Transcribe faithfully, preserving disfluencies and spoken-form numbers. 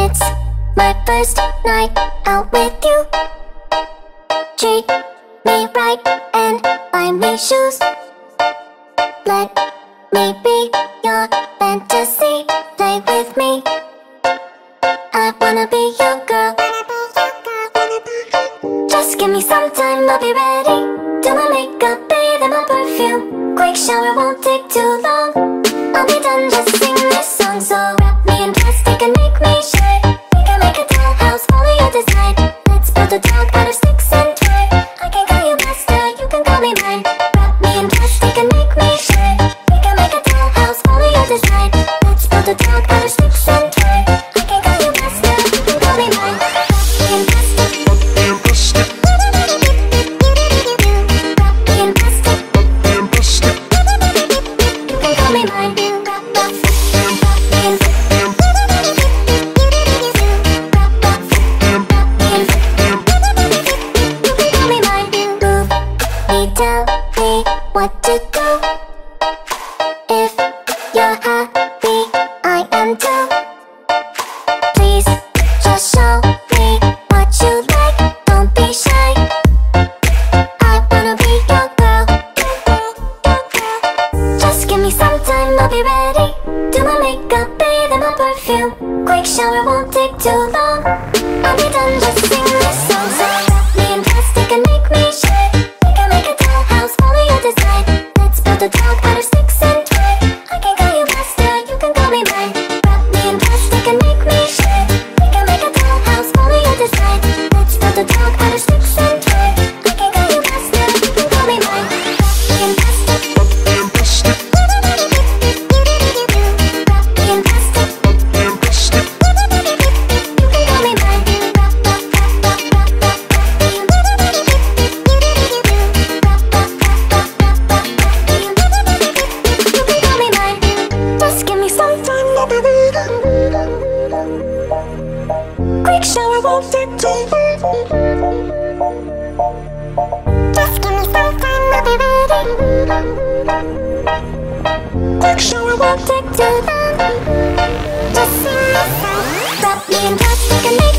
It's my first night out with you. Treat me right and buy me shoes. Let me be your fantasy. Play with me. I wanna be your girl. Just give me some time, I'll be ready. Do my makeup, bathe in my perfume. Quick shower won't take too long. I'll be done, just sing this song. So wrap me in plastic and make me shine. We can make a dollhouse, follow your design. Let's build a dog out of sticks and twine. I can call you master, you can call me mine. Wrap me in plastic and make me shine. We can make a dollhouse, follow your design. Let's build a dog out of sticks and twine. I can call you master, you can call me mine. Wrap me in plastic. Wrap me in plastic. Wrap me in plastic. You can call me mine. Tell me what to do. If you're happy, I am too. Please, just show me what you like. Don't be shy. I wanna be your girl. Just give me some time, I'll be ready. Do my makeup, bathe in my perfume. Quick shower won't take too long. I'll be done, just sing this song. So wrap me in plastic and make me shine. The dog out of sticks and twine. I can call you master, you can call me mine. Wrap me in plastic and make me shine. We can make a dollhouse, follow your design. Let's build a dog out of sticks and twine. I can call you master, you can call me mine. Wrap me in plastic. Wrap me in plastic. Wrap me in plastic. Wrap me in plastic. You can call me mine. Wrap, wrap, wrap, wrap, wrap, wrap, wrap me in. Wrap, wrap, wrap, wrap, wrap, wrap. Just give me some time, I'll be waiting. Quick shower won't take too long. Just give me some time, I'll be waiting. Quick shower won't take too long. Just sing this song. Wrap me in plastic and make